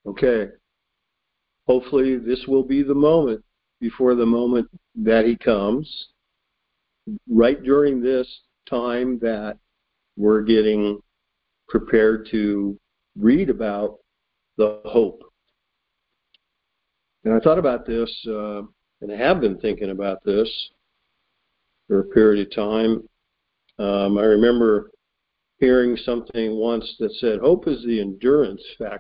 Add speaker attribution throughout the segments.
Speaker 1: Okay, hopefully this will be the moment before the moment that he comes, right during this time that we're getting prepared to read about the hope. And I thought about this, and I have been thinking about this for a period of time. I remember hearing something once that said, hope is the endurance factor.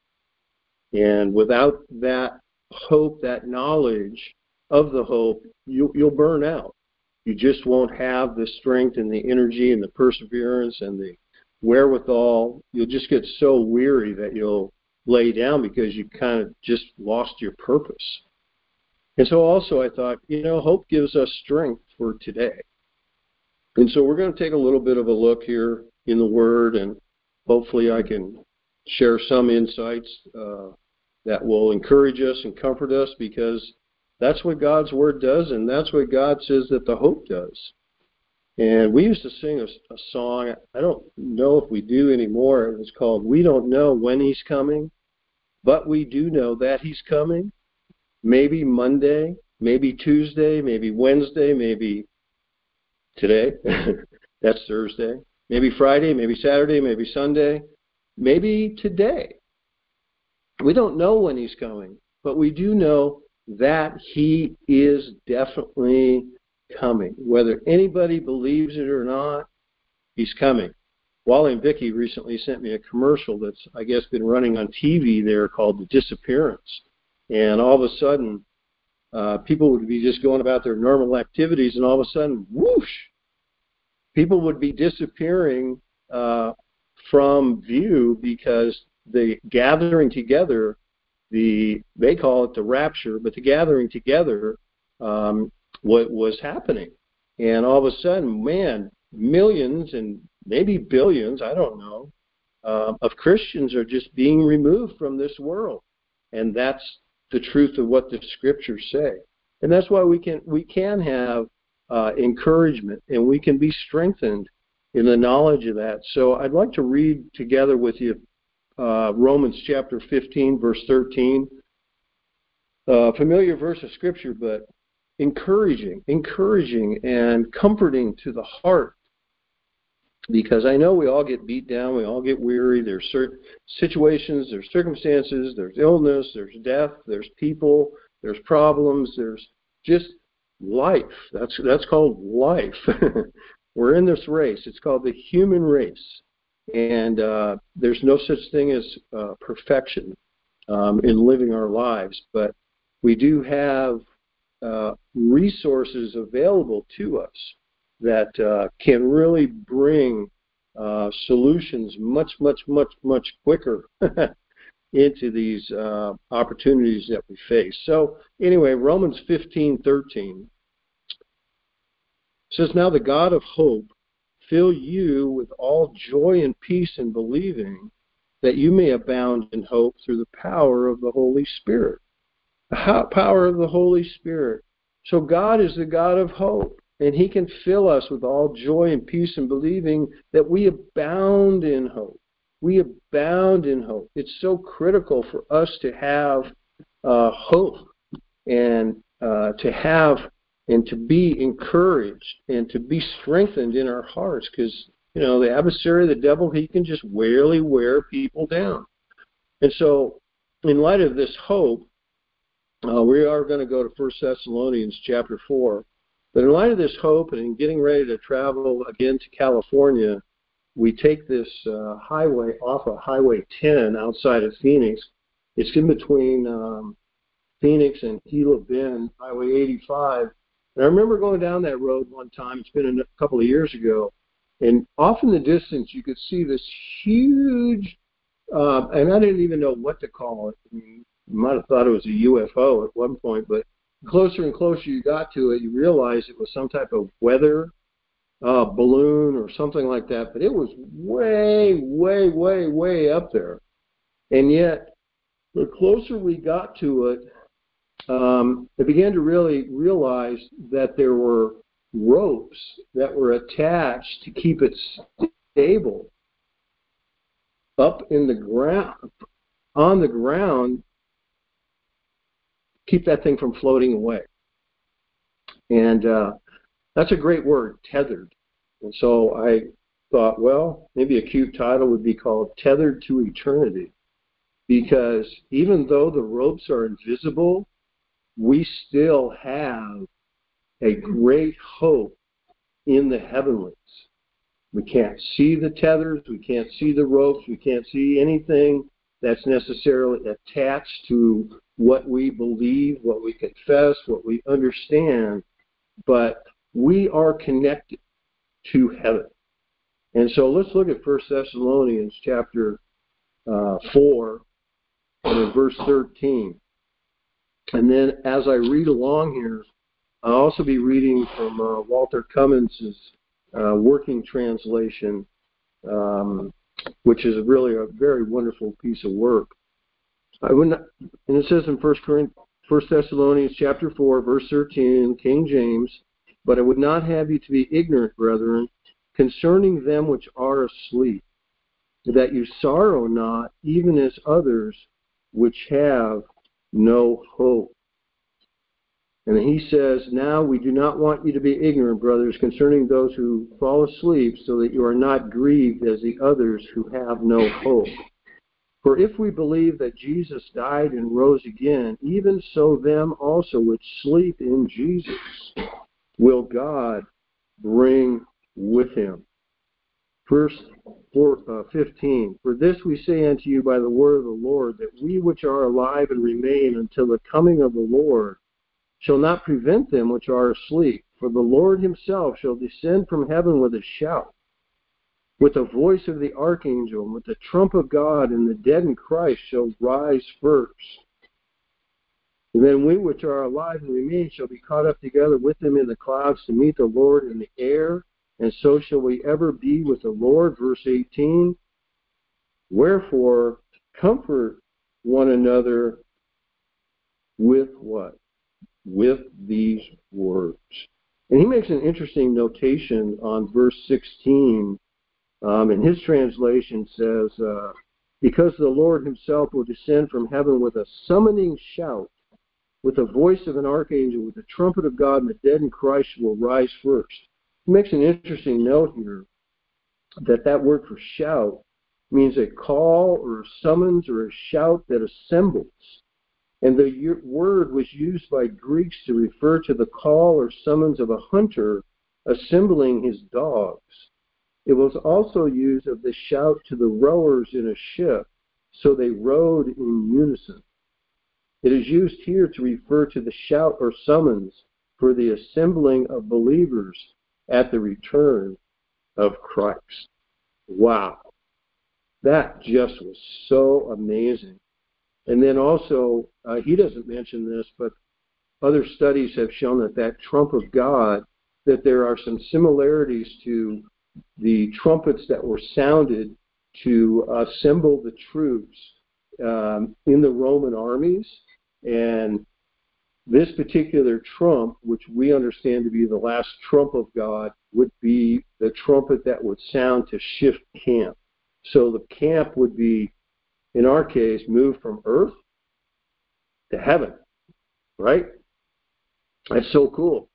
Speaker 1: And without that hope, that knowledge of the hope, you'll burn out. You just won't have the strength and the energy and the perseverance and the wherewithal. You'll just get so weary that you'll lay down because you kind of just lost your purpose. And so also I thought, hope gives us strength for today. And so we're going to take a little bit of a look here in the Word, and hopefully I can share some insights that will encourage us and comfort us, because that's what God's Word does, and that's what God says that the hope does. And we used to sing a song, I don't know if we do anymore, it was called, We Don't Know When He's Coming, but we do know that He's coming. Maybe Monday, maybe Tuesday, maybe Wednesday, maybe today, that's Thursday, maybe Friday, maybe Saturday, maybe Sunday, maybe today. We don't know when He's coming, but we do know that He is definitely coming. Whether anybody believes it or not, He's coming. Wally and Vicki recently sent me a commercial that's, I guess, been running on TV there called The Disappearance. And all of a sudden, people would be just going about their normal activities, and all of a sudden, whoosh, people would be disappearing from view because the gathering together, they call it the rapture, but the gathering together what was happening. And all of a sudden, man, millions and maybe billions, I don't know, of Christians are just being removed from this world. And that's the truth of what the Scriptures say. And that's why we can have encouragement, and we can be strengthened in the knowledge of that. So I'd like to read together with you Romans chapter 15, verse 13. Familiar verse of Scripture, but encouraging and comforting to the heart. Because I know we all get beat down, we all get weary. There's certain situations, there's circumstances, there's illness, there's death, there's people, there's problems, there's just life. That's called life. We're in this race. It's called the human race. And there's no such thing as perfection in living our lives. But we do have resources available to us that can really bring solutions much quicker into these opportunities that we face. So anyway, Romans 15:13 says, Now the God of hope fill you with all joy and peace in believing, that you may abound in hope through the power of the Holy Spirit. The power of the Holy Spirit. So God is the God of hope. And He can fill us with all joy and peace in believing that we abound in hope. We abound in hope. It's so critical for us to have hope and to have and to be encouraged and to be strengthened in our hearts, because, the adversary, the devil, he can just really wear people down. And so in light of this hope, we are going to go to 1 Thessalonians chapter 4. But in light of this hope and in getting ready to travel again to California, we take this highway off of Highway 10 outside of Phoenix. It's in between Phoenix and Gila Bend, Highway 85. And I remember going down that road one time. It's been a couple of years ago. And off in the distance, you could see this huge, and I didn't even know what to call it. I mean, you might have thought it was a UFO at one point, but closer and closer you got to it, you realized it was some type of weather balloon or something like that. But it was way up there. And yet, the closer we got to it, I began to really realize that there were ropes that were attached to keep it stable up in the ground. on the ground, keep that thing from floating away. And that's a great word, tethered. And so I thought, well, maybe a cute title would be called Tethered to Eternity. Because even though the ropes are invisible, we still have a great hope in the heavenlies. We can't see the tethers, we can't see the ropes, we can't see anything that's necessarily attached to what we believe, what we confess, what we understand, but we are connected to heaven. And so let's look at 1 Thessalonians chapter 4 and in verse 13. And then as I read along here, I'll also be reading from Walter Cummins' working translation, which is really a very wonderful piece of work. And it says in 1 Thessalonians chapter 4, verse 13, King James, "But I would not have you to be ignorant, brethren, concerning them which are asleep, that you sorrow not, even as others which have no hope." And he says, "Now we do not want you to be ignorant, brothers, concerning those who fall asleep, so that you are not grieved as the others who have no hope. For if we believe that Jesus died and rose again, even so them also which sleep in Jesus will God bring with him." Verse 15, "For this we say unto you by the word of the Lord, that we which are alive and remain until the coming of the Lord shall not prevent them which are asleep. For the Lord himself shall descend from heaven with a shout, with the voice of the archangel, and with the trump of God, and the dead in Christ shall rise first. And then we which are alive and remain shall be caught up together with them in the clouds to meet the Lord in the air, and so shall we ever be with the Lord." Verse 18, "Wherefore comfort one another with" what? "With these words." And he makes an interesting notation on verse 16. In his translation says, "Because the Lord himself will descend from heaven with a summoning shout, with the voice of an archangel, with the trumpet of God, and the dead in Christ will rise first." He makes an interesting note here that word for shout means a call or a summons or a shout that assembles. And the word was used by Greeks to refer to the call or summons of a hunter assembling his dogs. It was also used of the shout to the rowers in a ship, so they rowed in unison. It is used here to refer to the shout or summons for the assembling of believers at the return of Christ. Wow. That just was so amazing. And then also, he doesn't mention this, but other studies have shown that trump of God, that there are some similarities to the trumpets that were sounded to assemble the troops in the Roman armies. And this particular trump, which we understand to be the last trump of God, would be the trumpet that would sound to shift camp. So the camp would be, in our case, moved from earth to heaven, right? That's so cool.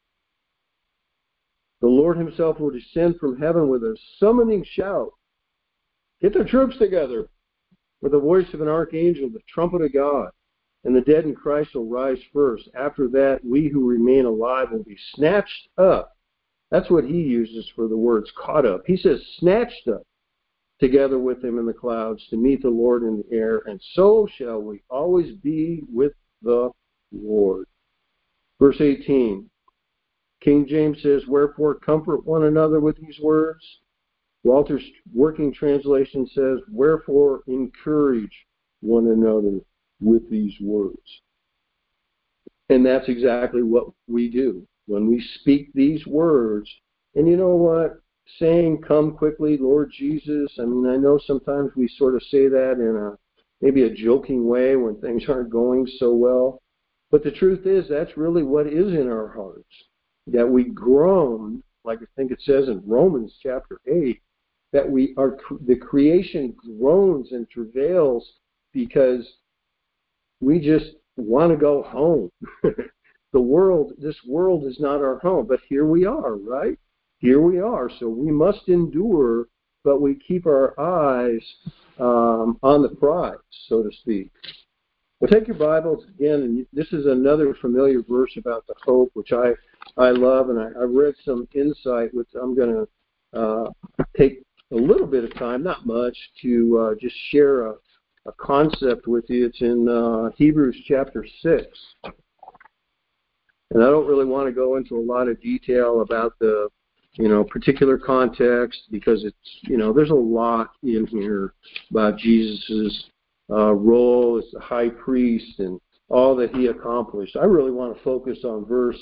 Speaker 1: "The Lord himself will descend from heaven with a summoning shout. Get the troops together. With the voice of an archangel, the trumpet of God, and the dead in Christ will rise first. After that, we who remain alive will be snatched up." That's what he uses for the words caught up. He says snatched up together with him in the clouds to meet the Lord in the air, and so shall we always be with the Lord. Verse 18, King James says, "Wherefore comfort one another with these words." Walter's working translation says, "Wherefore encourage one another with these words." And that's exactly what we do when we speak these words. And you know what? Saying, "Come quickly, Lord Jesus." I mean, I know sometimes we sort of say that in maybe a joking way when things aren't going so well. But the truth is, that's really what is in our hearts. That we groan, like I think it says in Romans chapter 8, that the creation groans and travails because we just want to go home. This world is not our home, but here we are, right? Here we are. So we must endure, but we keep our eyes on the prize, so to speak. Well, take your Bibles again, and this is another familiar verse about the hope, which I love, and I read some insight, which I'm going to take a little bit of time, not much, to just share a concept with you. It's in Hebrews chapter 6. And I don't really want to go into a lot of detail about the, particular context, because it's, there's a lot in here about Jesus's role as the high priest and all that he accomplished. I really want to focus on verse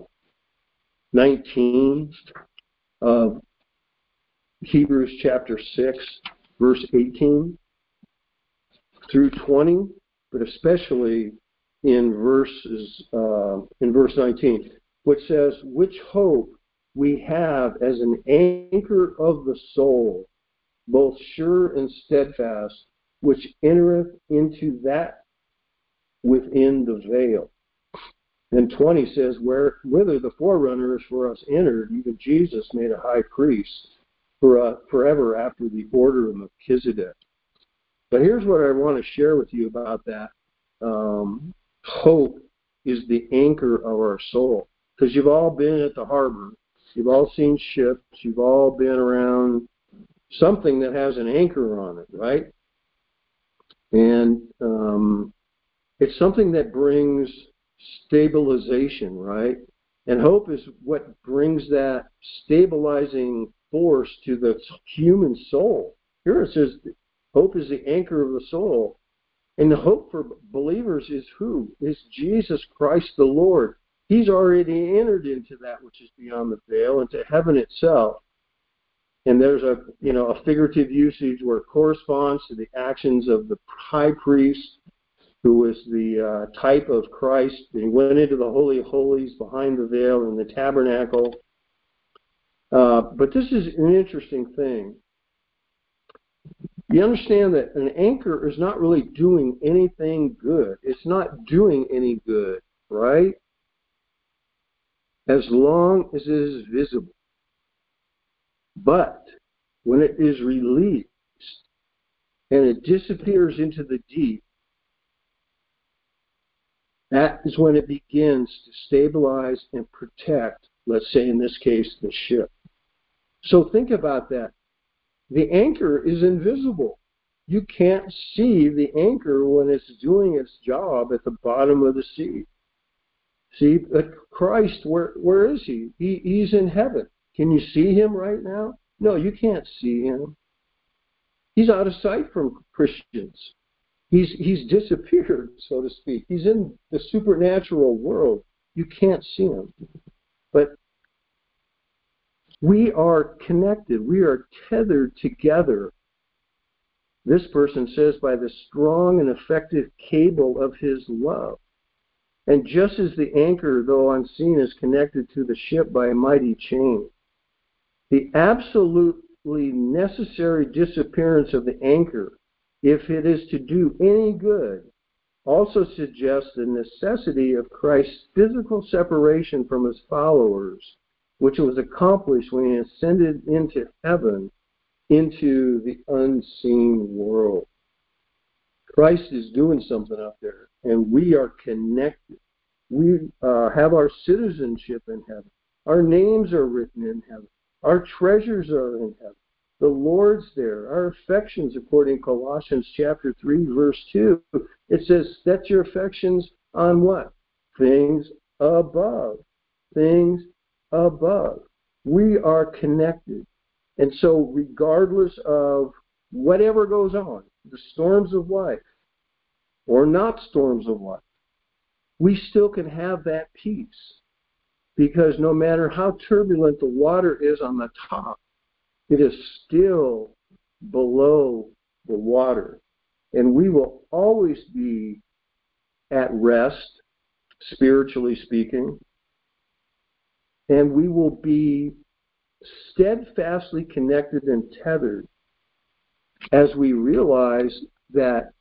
Speaker 1: 19 of Hebrews chapter 6, verse 18 through 20, but especially in verse 19, which says, "Which hope we have as an anchor of the soul, both sure and steadfast, which entereth into that within the veil." And 20 says, "Whither the forerunners for us entered, even Jesus made a high priest forever after the order of Melchizedek." But here's what I want to share with you about that. Hope is the anchor of our soul. Because you've all been at the harbor. You've all seen ships. You've all been around something that has an anchor on it, right? And it's something that brings stabilization, right? And hope is what brings that stabilizing force to the human soul. Here it says, hope is the anchor of the soul. And the hope for believers is who? Is Jesus Christ the Lord. He's already entered into that which is beyond the veil, into heaven itself. And there's a figurative usage where it corresponds to the actions of the high priest, who was the type of Christ. He went into the Holy of Holies behind the veil in the tabernacle. But this is an interesting thing. You understand that an anchor is not really doing anything good. It's not doing any good, right? As long as it is visible. But when it is released and it disappears into the deep, that is when it begins to stabilize and protect, let's say in this case, the ship. So think about that. The anchor is invisible. You can't see the anchor when it's doing its job at the bottom of the sea. See, but Christ, where is he? He's in heaven. Can you see him right now? No, you can't see him. He's out of sight from Christians. He's disappeared, so to speak. He's in the supernatural world. You can't see him. But we are connected. We are tethered together. This person says, by the strong and effective cable of his love. And just as the anchor, though unseen, is connected to the ship by a mighty chain, the absolutely necessary disappearance of the anchor, if it is to do any good, also suggests the necessity of Christ's physical separation from his followers, which was accomplished when he ascended into heaven, into the unseen world. Christ is doing something up there, and we are connected. We have our citizenship in heaven. Our names are written in heaven. Our treasures are in heaven. The Lord's there. Our affections, according to Colossians chapter 3, verse 2, it says, set your affections on what? Things above. Things above. We are connected. And so regardless of whatever goes on, the storms of life or not storms of life, we still can have that peace. Because no matter how turbulent the water is on the top, it is still below the water. And we will always be at rest, spiritually speaking. And we will be steadfastly connected and tethered as we realize that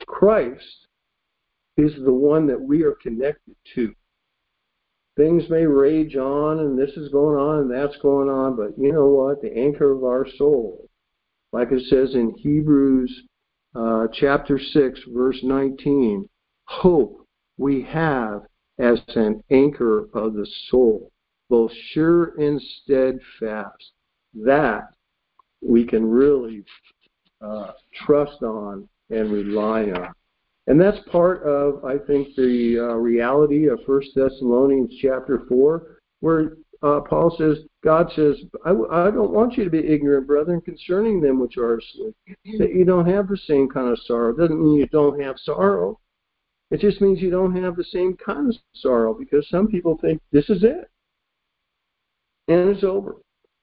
Speaker 1: Christ is the one that we are connected to. Things may rage on, and this is going on, and that's going on, but you know what? The anchor of our soul, like it says in Hebrews chapter 6, verse 19, hope we have as an anchor of the soul, both sure and steadfast, that we can really trust on and rely on. And that's part of, I think, the reality of 1 Thessalonians chapter 4, where Paul says, God says, I don't want you to be ignorant, brethren, concerning them which are asleep, that you don't have the same kind of sorrow. It doesn't mean you don't have sorrow. It just means you don't have the same kind of sorrow, because some people think this is it, and it's over.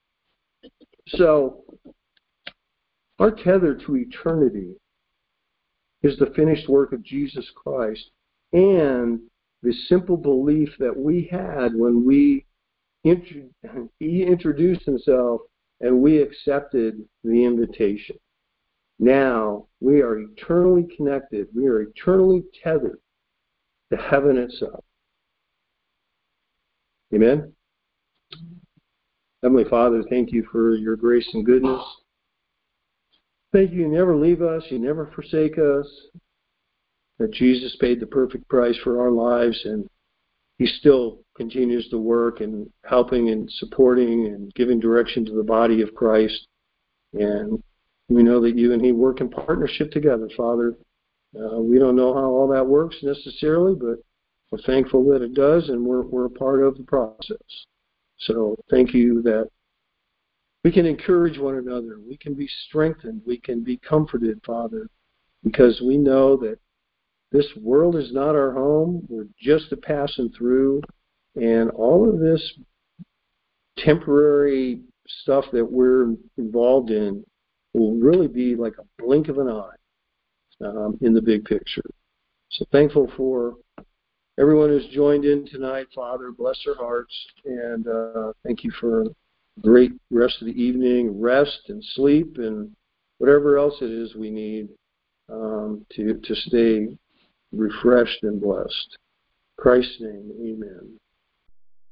Speaker 1: So, our tether to eternity is the finished work of Jesus Christ and the simple belief that we had when he introduced himself and we accepted the invitation. Now we are eternally connected. We are eternally tethered to heaven itself. Amen? Heavenly Father, thank you for your grace and goodness. Thank you never leave us, you never forsake us, that Jesus paid the perfect price for our lives, and he still continues to work and helping and supporting and giving direction to the body of Christ. And we know that you and he work in partnership together, Father. We don't know how all that works necessarily, but we're thankful that it does, and we're a part of the process. So thank you that we can encourage one another. We can be strengthened. We can be comforted, Father, because we know that this world is not our home. We're just a passing through. And all of this temporary stuff that we're involved in will really be like a blink of an eye in the big picture. So thankful for everyone who's joined in tonight, Father. Bless their hearts. And thank you for great rest of the evening, rest and sleep and whatever else it is we need to stay refreshed and blessed. In Christ's name, amen.